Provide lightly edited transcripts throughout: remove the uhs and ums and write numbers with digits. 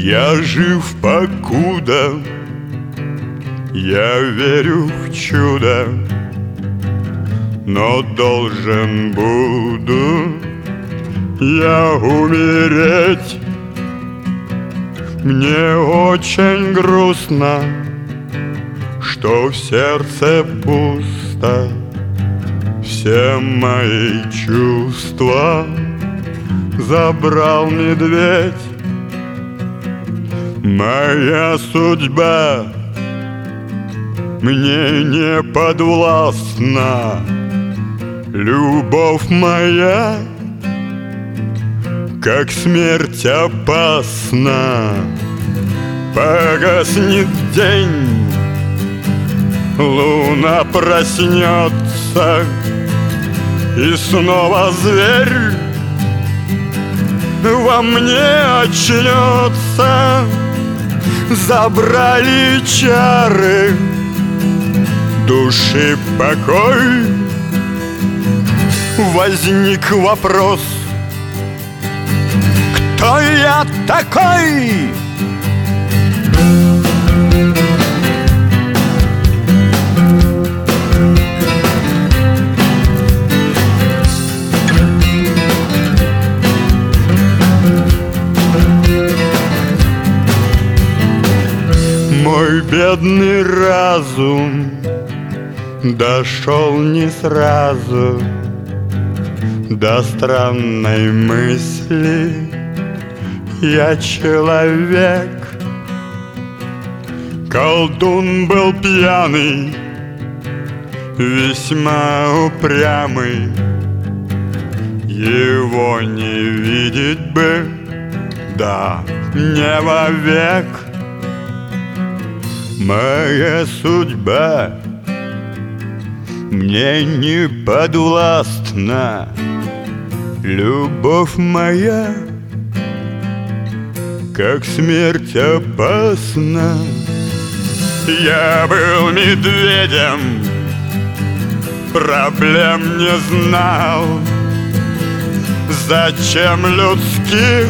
Я жив покуда, я верю в чудо, но должен буду я умереть. Мне очень грустно, что в сердце пусто. Все мои чувства забрал медведь. Моя судьба мне не подвластна. Любовь моя, как смерть, опасна. Погаснет день, луна проснется, и снова зверь во мне очнется. Забрали чары души покой. Возник вопрос: кто я такой? Мой бедный разум дошел не сразу до странной мысли: я человек. Колдун был пьяный, весьма упрямый. Его не видеть бы, да не вовек. Моя судьба мне не подвластна. Любовь моя, как смерть, опасна. Я был медведем, проблем не знал. Зачем людских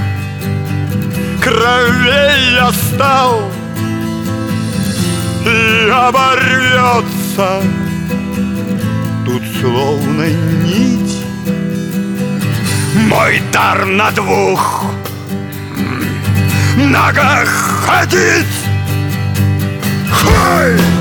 кровей я стал? И оборвется тут словно нить мой дар на двух ногах ходить. Хой!